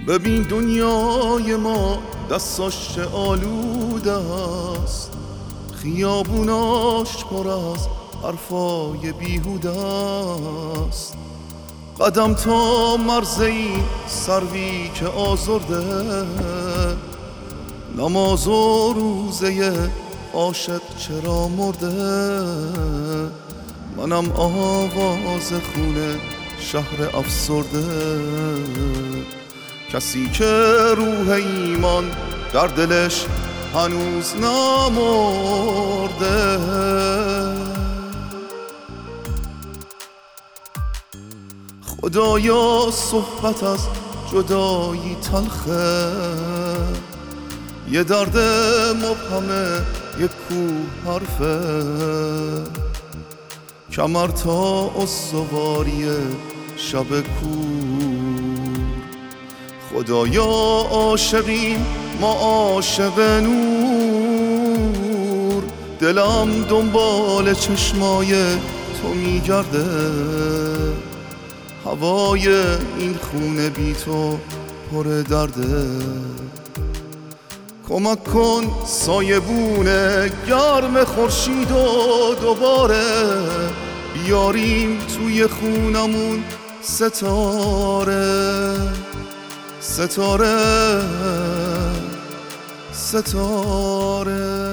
ببین دنیای ما دستاش چه آلوده است، خیابوناش پر از حرفای بیهوده است. قدم تا مرز این سروی که آزرده، نماز و روزه عاشق چرا مرده. منم آواز خونه شهر افسرده، کسی که روح ایمان در دلش هنوز نمرده. خدایا صحبت از جدایی تلخه، یه درد مبهمه یه کوه حرفه، کمر تا استواری شب کور. خدایا عاشقیم ما عاشق نور، دلم دنبال چشمای تو میگرده، هوای این خونه بی تو پر درده. کمک کن سایبون گرم خورشید و دوباره بیاریم توی خونمون ستاره، ستاره، ستاره.